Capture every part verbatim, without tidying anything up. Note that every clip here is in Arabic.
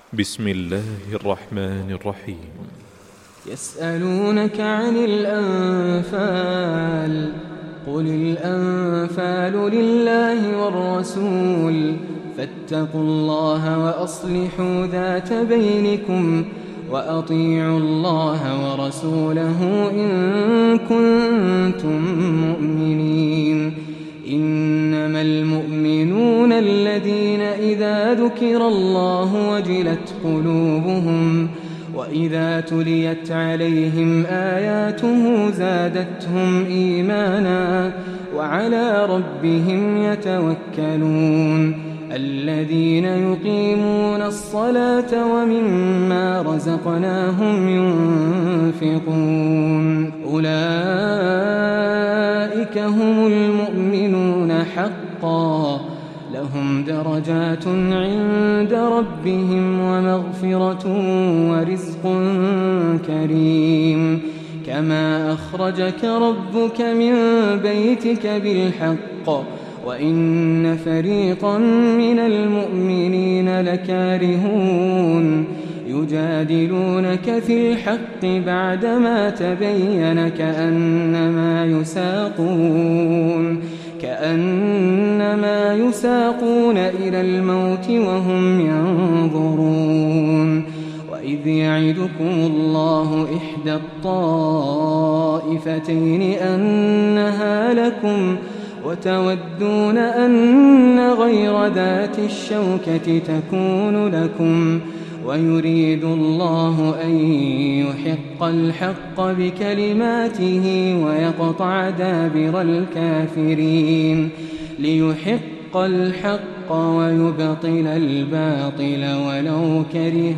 بسم الله الرحمن الرحيم. يسألونك عن الأنفال قل الأنفال لله والرسول فاتقوا الله وأصلحوا ذات بينكم وأطيعوا الله ورسوله إن كنتم مؤمنين. إنما المؤمنون الذين إذا ذكر الله وجلت قلوبهم وإذا تليت عليهم آياته زادتهم إيمانا وعلى ربهم يتوكلون. الذين يقيمون الصلاة ومما رزقناهم ينفقون أولئك هم المؤمنون حقا لهم درجات عند ربهم ومغفرة ورزق كريم. كما أخرجك ربك من بيتك بالحق وإن فريقا من المؤمنين لكارهون يجادلونك في الحق بعدما تبين كأنما يساقون كأنما يساقون إلى الموت وهم ينظرون. وإذ يعدكم الله إحدى الطائفتين أنها لكم وتودون أن غير ذات الشوكة تكون لكم ويريد الله أن يحق الحق بكلماته ويقطع دابر الكافرين ليحق الحق ويبطل الباطل ولو كره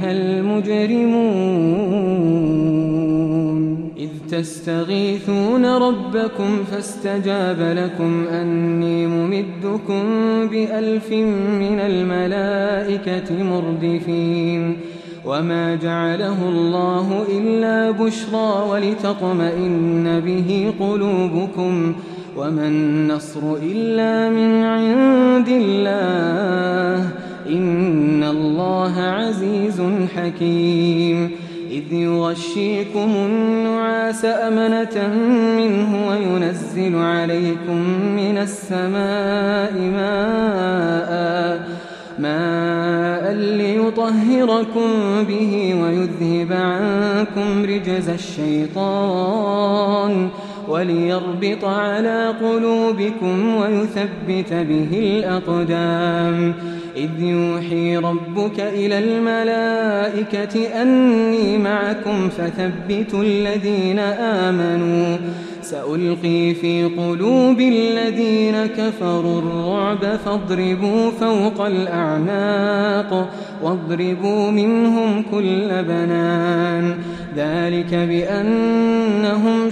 المجرمون. إذ تستغيثون ربكم فاستجاب لكم أني ممدكم بألف من الملائكة مردفين. وما جعله الله إلا بشرى ولتطمئن به قلوبكم وما النصر إلا من عند الله إن الله عزيز حكيم. إذ يغشيكم النعاس أمنة منه وينزل عليكم من السماء ماء ماء ليطهركم به ويذهب عنكم رجز الشيطان وليربط على قلوبكم ويثبت به الأقدام. إذ يوحي ربك إلى الملائكة أني معكم فثبتوا الذين آمنوا سألقي في قلوب الذين كفروا الرعب فاضربوا فوق الأعناق واضربوا منهم كل بنان. ذلك بأنهم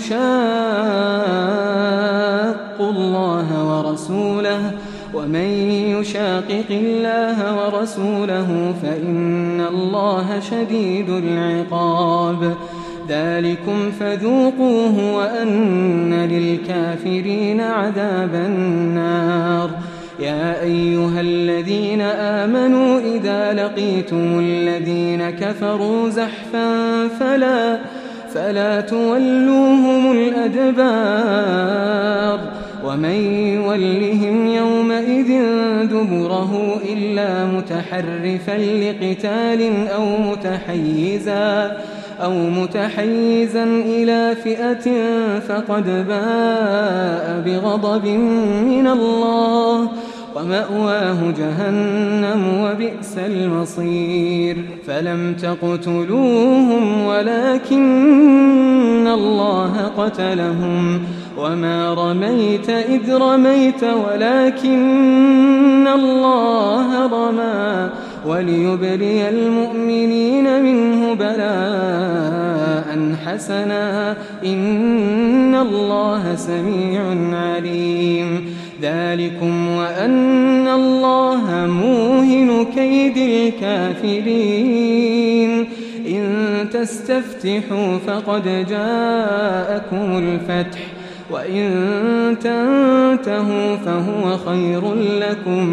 شاقوا الله ورسوله ومن يشاقق الله ورسوله فإن الله شديد العقاب. ذلكم فذوقوه وأن للكافرين عذاب النار. يا أيها الذين آمنوا إذا لقيتم الذين كفروا زحفا فلا, فلا تولوهم الأدبار ومن يولهم يومئذ دبره إلا متحرفا لقتال أو متحيزا أو متحيزا إلى فئة فقد باء بغضب من الله ومأواه جهنم وبئس المصير. فلم تقتلوهم ولكن الله قتلهم وما رميت إذ رميت ولكن الله رمى وليبلي المؤمنين منه بلاء حسنا إن الله سميع عليم. ذلكم وأن الله موهن كيد الكافرين. إن تستفتحوا فقد جاءكم الفتح وإن تنتهوا فهو خير لكم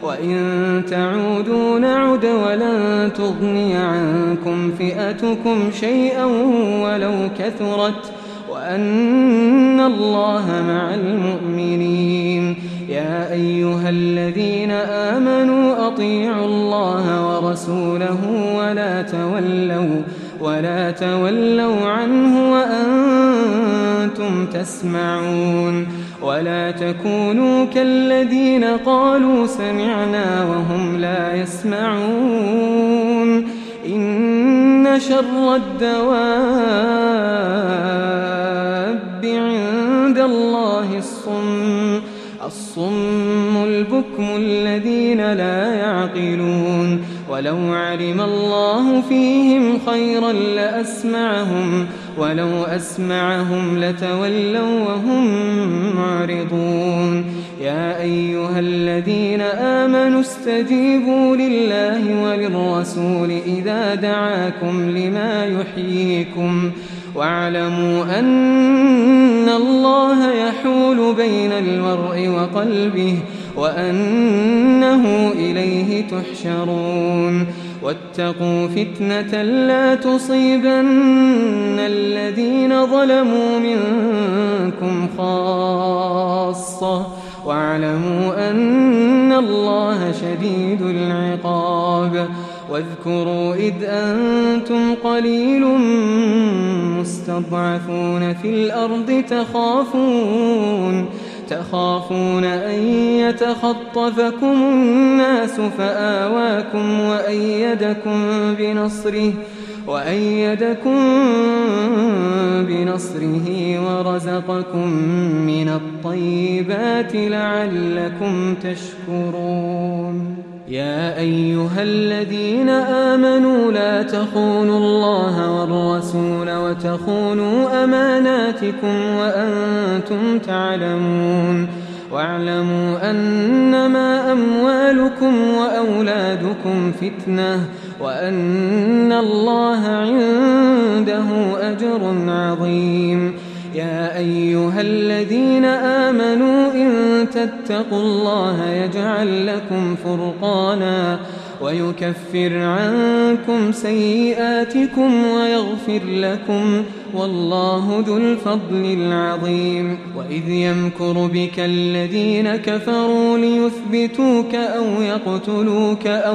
وإن تعودوا نعد ولن تغني عنكم فئتكم شيئا ولو كثرت وأن الله مع المؤمنين. يا أيها الذين آمنوا أطيعوا الله ورسوله ولا تولوا ولا تولوا عنه وأنتم تسمعون. ولا تكونوا كالذين قالوا سمعنا وهم لا يسمعون. إن شر الدواب عند الله الصم الصم البكم الذين لا يعقلون. ولو علم الله فيهم خيرا لأسمعهم ولو أسمعهم لتولوا وهم معرضون. يا أيها الذين آمنوا استجيبوا لله وللرسول إذا دعاكم لما يحييكم واعلموا أن الله يحول بين المرء وقلبه وأنه إليه تحشرون. واتقوا فتنة لا تصيبن الذين ظلموا منكم خاصة واعلموا أن الله شديد العقاب. واذكروا إذ أنتم قليل مستضعفون في الأرض تخافون تخافون أن يتخطفكم الناس فآواكم وأيدكم بنصره وأيدكم بنصره ورزقكم من الطيبات لعلكم تشكرون. يا أيها الذين آمنوا لا تخونوا الله والرسول وتخونوا أماناتكم وأنتم تعلمون. واعلموا أنما أموالكم وأولادكم فتنة وأن الله عنده أجر عظيم. يا أيها الذين آمنوا إن تتقوا الله يجعل لكم فرقانا ويكفر عنكم سيئاتكم ويغفر لكم والله ذو الفضل العظيم. وإذ يمكر بك الذين كفروا ليثبتوك أو يقتلوك أو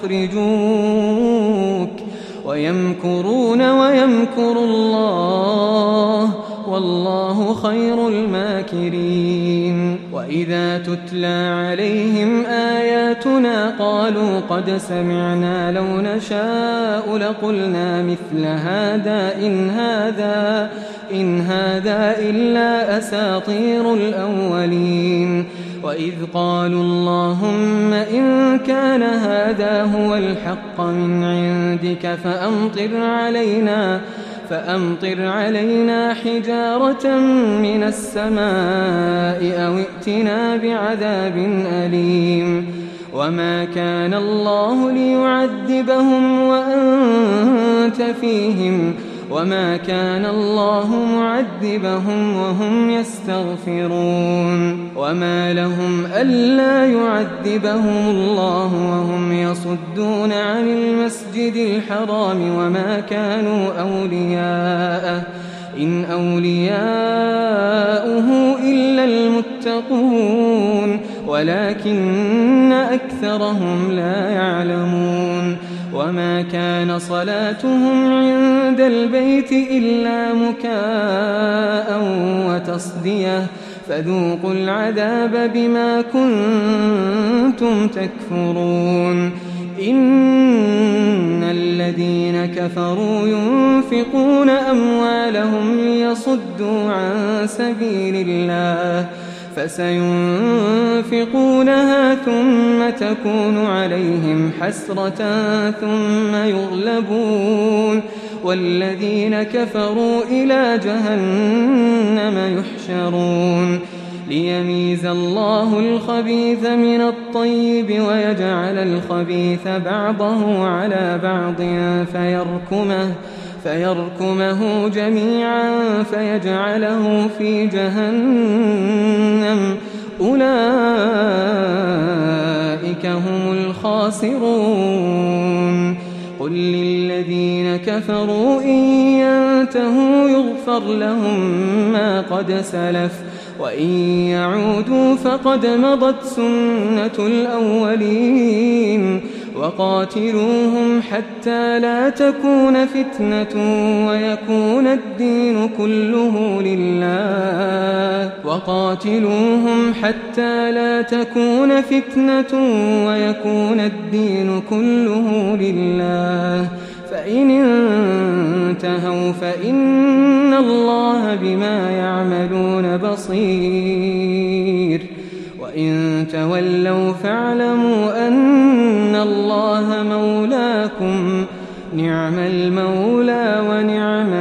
يخرجوك ويمكرون ويمكر الله والله خير الماكرين. وإذا تتلى عليهم آياتنا قالوا قد سمعنا لو نشاء لقلنا مثل هذا إن هذا إن هذا إلا أساطير الأولين. وإذ قالوا اللهم إن كان هذا هو الحق من عندك فأمطر علينا فأمطر علينا حجارة من السماء أو ائتنا بعذاب أليم. وما كان الله ليعذبهم وأنت فيهم وما كان الله معذبهم وهم يستغفرون. وما لهم ألا يعذبهم الله وهم يصدون عن المسجد الحرام وما كانوا أولياءه إن أولياؤه إلا المتقون ولكن أكثرهم لا يعلمون. وما كان صلاتهم عند البيت إلا مكاء وتصدية فذوقوا العذاب بما كنتم تكفرون. إن الذين كفروا ينفقون أموالهم ليصدوا عن سبيل الله فسينفقونها ثم تكون عليهم حسرة ثم يغلبون والذين كفروا إلى جهنم يحشرون. ليميز الله الخبيث من الطيب ويجعل الخبيث بعضه على بعض فيركمه فيركمه جميعا فيجعله في جهنم أولئك هم الخاسرون قل للذين كفروا إن ينتهوا يغفر لهم ما قد سلف وإن يعودوا فقد مضت سنة الأولين وقاتلوهم حتى لا تكون فتنة ويكون الدين كله لله وقاتلوهم حتى لا تكون فتنة ويكون الدين كله لله فإن انتهوا فإن الله بما يعملون بصير وإن تولوا فاعلموا أن الله مولاكم نعم المولى ونعم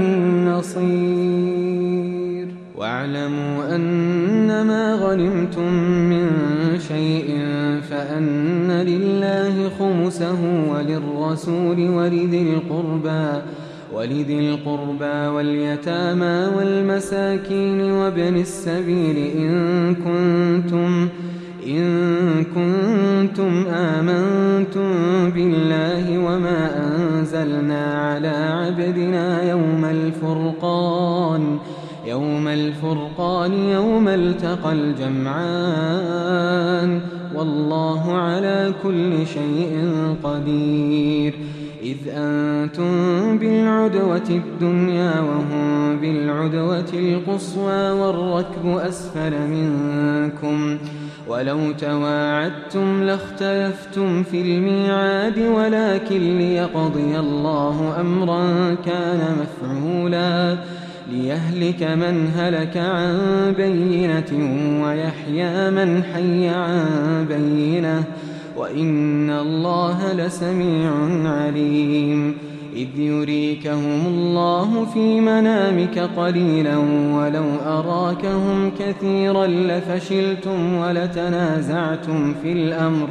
النصير واعلموا أنما غنمتم من شيء فأن لله خمسه وللرسول ولذي القربى ولذي القربى واليتامى والمساكين وابن السبيل إن كنتم إن كنتم آمنتم بالله وما أنزلنا على عبدنا يوم الفرقان يوم الفرقان يوم التقى الجمعان والله على كل شيء قدير إذ أنتم بالعدوة الدنيا وهم بالعدوة القصوى والركب أسفل منكم ولو تواعدتم لاختلفتم في الميعاد ولكن ليقضي الله أمرا كان مفعولا ليهلك من هلك عن بينة ويحيى من حي عن بينة وإن الله لسميع عليم إذ يريكهم الله في منامك قليلا ولو أراكهم كثيرا لفشلتم ولتنازعتم في الأمر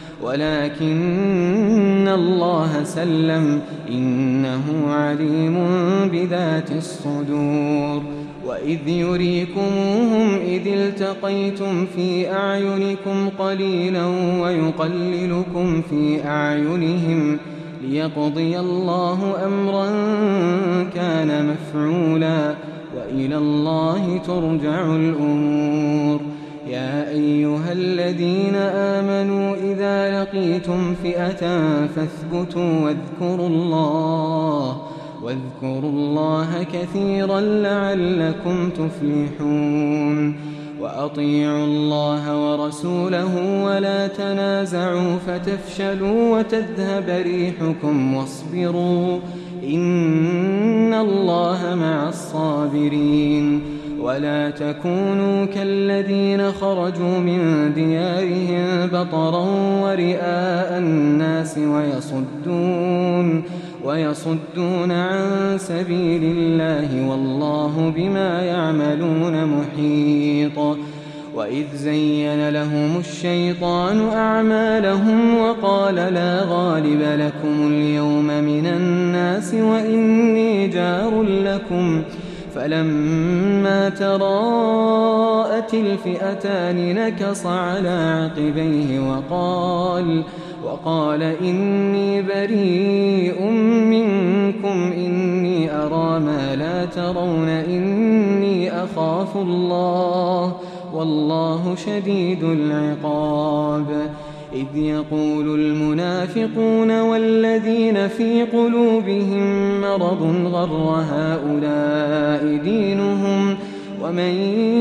ولكن الله سلم إنه عليم بذات الصدور وإذ يريكموهم إذ التقيتم في أعينكم قليلا ويقللكم في أعينهم ليقضي الله أمرا كان مفعولا وإلى الله ترجع الأمور يا أيها الذين آمنوا إذا لقيتم فئة فاثبتوا واذكروا الله واذكروا الله كثيرا لعلكم تفلحون وأطيعوا الله ورسوله ولا تنازعوا فتفشلوا وتذهب ريحكم واصبروا إن الله مع الصابرين ولا تكونوا كالذين خرجوا من ديارهم بطرا ورئاء الناس ويصدون ويصدون عن سبيل الله والله بما يعملون محيط وإذ زين لهم الشيطان أعمالهم وقال لا غالب لكم اليوم من الناس وإني جار لكم فلما تراءت الفئتان نكص على عقبيه وقال وقال إني بريء منكم إني أرى ما لا ترون إني أخاف الله والله شديد العقاب إذ يقول المنافقون والذين في قلوبهم مرض غر هؤلاء دينهم ومن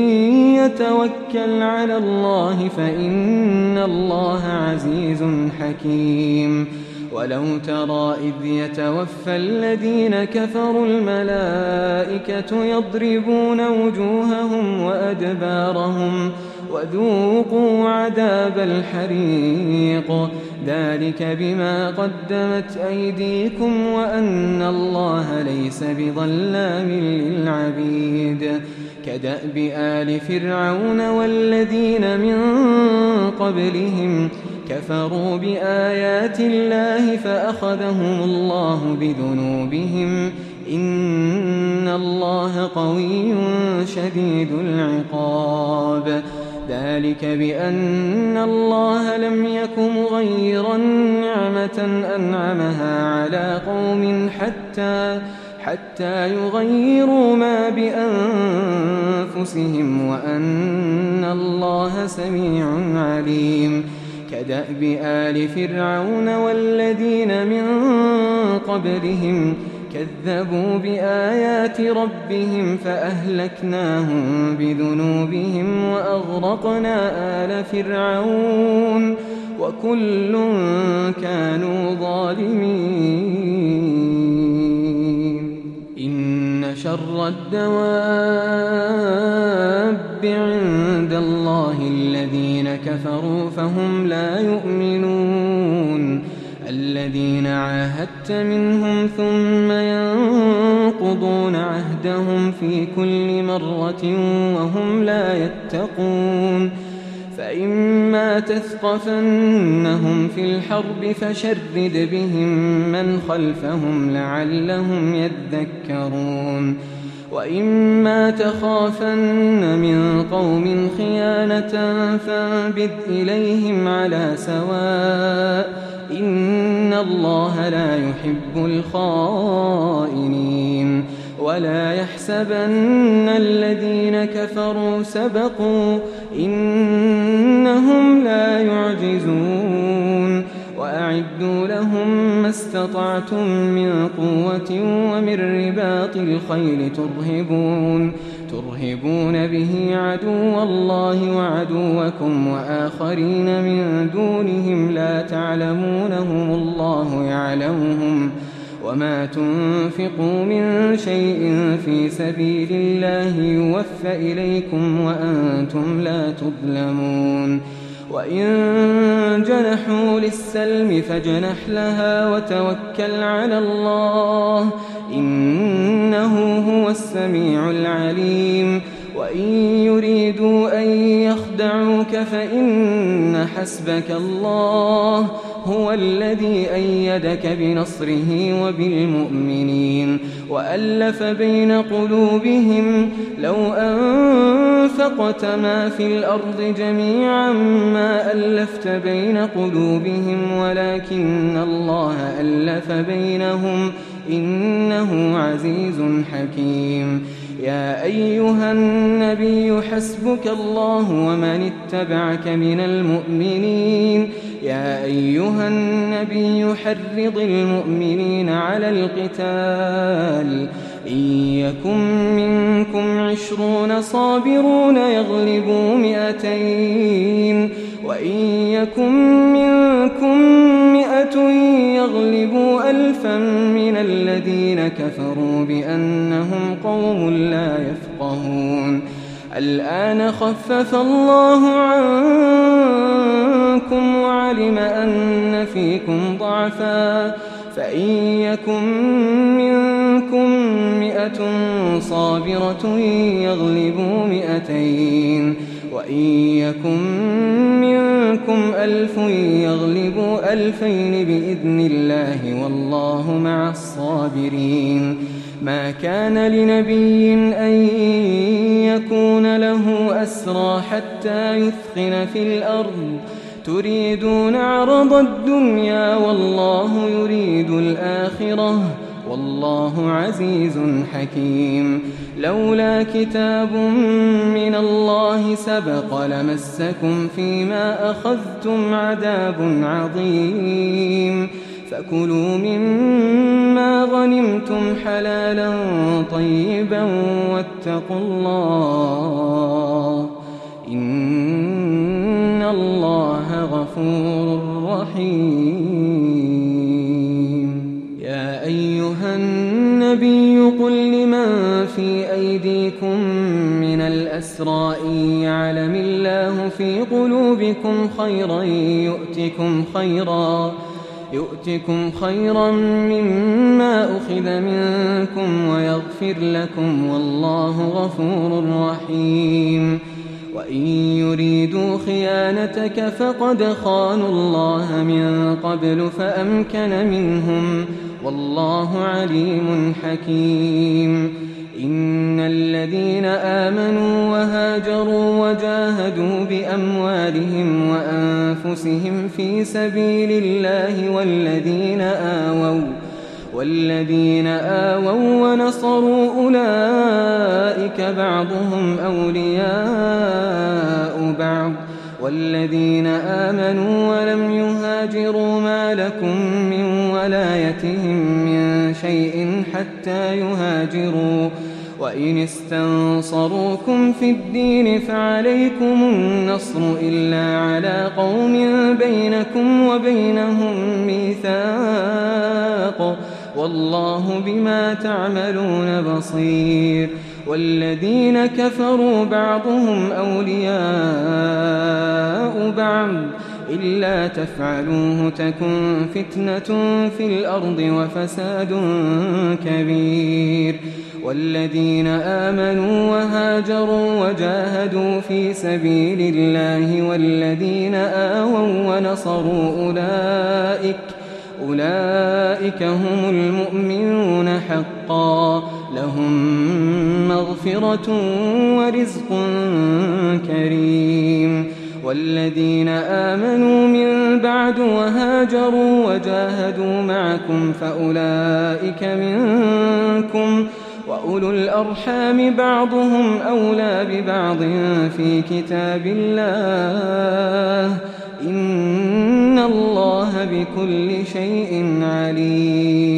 يتوكل على الله فإن الله عزيز حكيم ولو ترى إذ يتوفى الذين كفروا الملائكة يضربون وجوههم وأدبارهم وذوقوا عذاب الحريق ذلك بما قدمت أيديكم وأن الله ليس بظلام للعبيد كدأب آل فرعون والذين من قبلهم كفروا بآيات الله فأخذهم الله بذنوبهم إن الله قوي شديد العقاب ذلك بأن الله لم يك مغيرا نعمة أنعمها على قوم حتى حتى يغيروا ما بأنفسهم وأن الله سميع عليم. كدأب آل فرعون والذين من قبلهم كذبوا بآيات ربهم فأهلكناهم بذنوبهم وأغرقنا آل فرعون وكل كانوا ظالمين. إن شر الدواب عند الله الذين كفروا فهم لا يؤمنون. الذين عاهدت منهم ثم ينقضون عهدهم في كل مرة وهم لا يتقون. فإما تثقفنهم في الحرب فشرد بهم من خلفهم لعلهم يذكرون. وإما تخافن من قوم خيانة فانبذ إليهم على سواء إن الله لا يحب الخائنين. ولا يحسبن الذين كفروا سبقوا إنهم لا يعجزون. وأعدوا لهم ما استطعتم من قوة ومن رباط الخيل ترهبون ترهبون به عدو الله وعدوكم وآخرين من دونهم لا تعلمونهم الله يعلمهم. وما تنفقوا من شيء في سبيل الله يوفى إليكم وأنتم لا تظلمون. وإن جنحوا للسلم فاجنح لها وتوكل على الله إنه هو السميع العليم. وإن يريدوا أن يخدعوك فإن حسبك الله هو الذي أيدك بنصره وبالمؤمنين وألف بين قلوبهم. لو أنفقت ما في الأرض جميعا ما ألفت بين قلوبهم ولكن الله ألف بينهم إنه عزيز حكيم. يا أيها النبي حسبك الله ومن اتبعك من المؤمنين. يا أيها النبي حرض المؤمنين على القتال. إن يكن منكم عشرون صابرون يغلبوا مئتين وإن يكن منكم مئة يغلبوا ألفا من الذين كفروا بأنهم قوم لا يفقهون. الآن خفف الله عنكم وعلم أن فيكم ضعفا فإن يكن منكم مئة صابرة يغلبوا مئتين وإن يكن منكم ألف يغلبوا ألفين بإذن الله والله مع الصابرين. ما كان لنبي أن يكون له أسرى حتى يثخن في الأرض تريدون عرض الدنيا والله يريد الآخرة والله عزيز حكيم. لولا كتاب من الله سبق لمسكم فيما أخذتم عذاب عظيم. فكلوا مما غنمتم حلالا طيبا واتقوا الله إن الله غفور رحيم. يا أيها النبي قل لمن في أيديكم من الأسرى إن يعلم الله في قلوبكم خيرا يؤتكم خيرا يؤتكم خيرا مما أخذ منكم ويغفر لكم والله غفور رحيم. وإن يريدوا خيانتك فقد خانوا الله من قبل فأمكن منهم والله عليم حكيم. إن الذين آمنوا وهاجروا وجاهدوا بأموالهم وأنفسهم في سبيل الله والذين آووا والذين آووا ونصروا أولئك بعضهم أولياء بعض والذين آمنوا ولم يهاجروا ما لكم من ولايتهم من شيء حتى يهاجروا وإن استنصروكم في الدين فعليكم النصر إلا على قوم بينكم وبينهم ميثاق والله بما تعملون بصير والذين كفروا بعضهم أولياء بعض إلا تفعلوه تكن فتنة في الأرض وفساد كبير والذين آمنوا وهاجروا وجاهدوا في سبيل الله والذين آووا ونصروا أولئك أولئك هم المؤمنون حقا لهم مغفرة ورزق كريم والذين آمنوا من بعد وهاجروا وجاهدوا معكم فأولئك منكم وأولو الأرحام بعضهم أولى ببعض في كتاب الله إن الله بكل شيء عليم